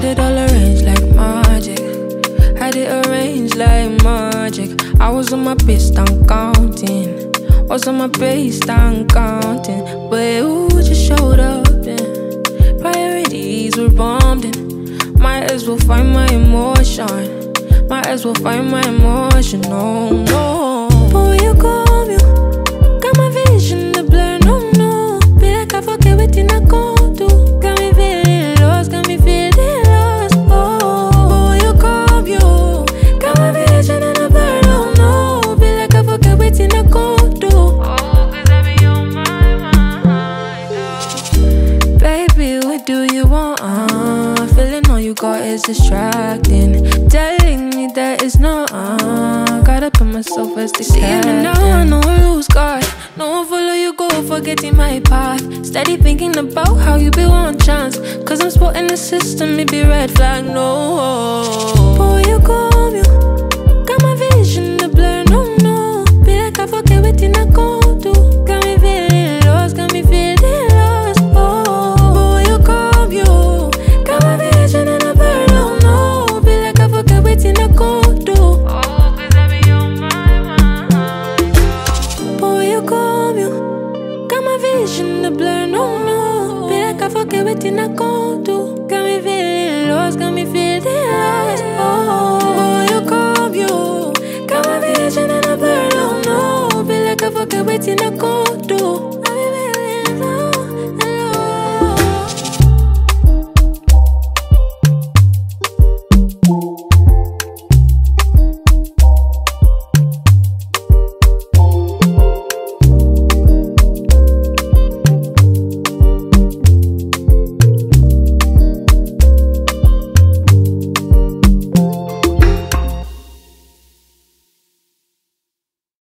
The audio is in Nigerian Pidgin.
Had it all arranged like magic. Had it arranged like magic. I was on my pist and counting. Was on my pist and counting. But you just showed up then. Priorities were bombed in. Might as well find my emotion. Might as well find my emotion. No, no. But when you come, you got my vision to blur. No, no. Be like I forget everything I go do. Got me feeling lost. Got me feeling lost. Oh, but when you come, you got my vision and I blur. No, no. Be like I forget everything I go do. Oh, 'cause I be on my mind. Oh. Baby, what do you want? Feeling all you got is distracting. Telling me that it's not. Gotta put myself as the captain. See me now, I know I lose God. No one follow you, go forgetting my path. Steady thinking about how you be one chance. 'Cause I'm spotting the system, it be red flag, no. But when you come, you got my vision to blur, no, no. Be like I forget everything I go do. Got me feeling lost, got me feeling lost, oh. But when you come, you got my vision and I blur, no, no. Be like I forget everything I go do. Oh, 'cause I be on my mind. But when you come, you got my vision to blur, no, no. Be like I forget everything I go do. Got me feeling lost, got me feeling lost, oh. When you come, you got my vision and I blur, no, no. Be like I forget everything I go do.